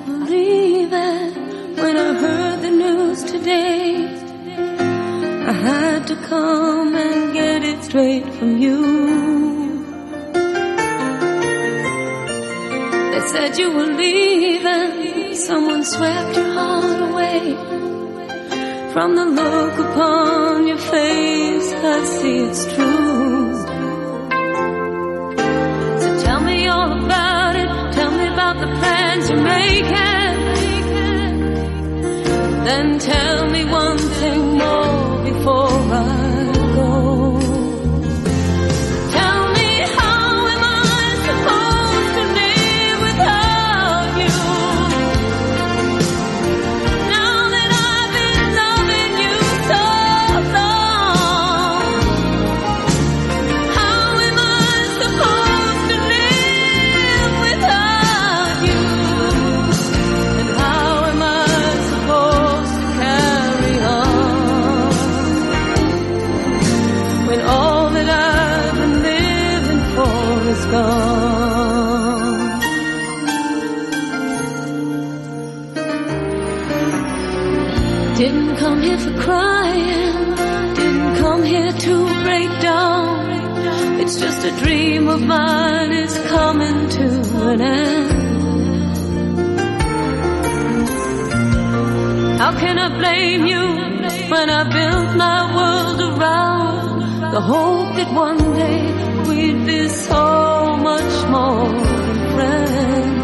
didn't believe it when I heard the news today. I had to come and get it straight from you. They said you were leaving, someone swept your heart away. From the look upon your face, I see it's true. So tell me all about it, tell me about the plans you're making. Then tell me one thing more before I go. Tell me, how am I supposed to live without you? Now that I've been loving you so long, how am I supposed to live without you? And how am I supposed to carry on when all that I've been living for is gone? Didn't come here for crying, didn't come here to break down. It's just a dream of mine, it's coming to an end. How can I blame you when I built my world around the hope that one day we'd be so much more than friends?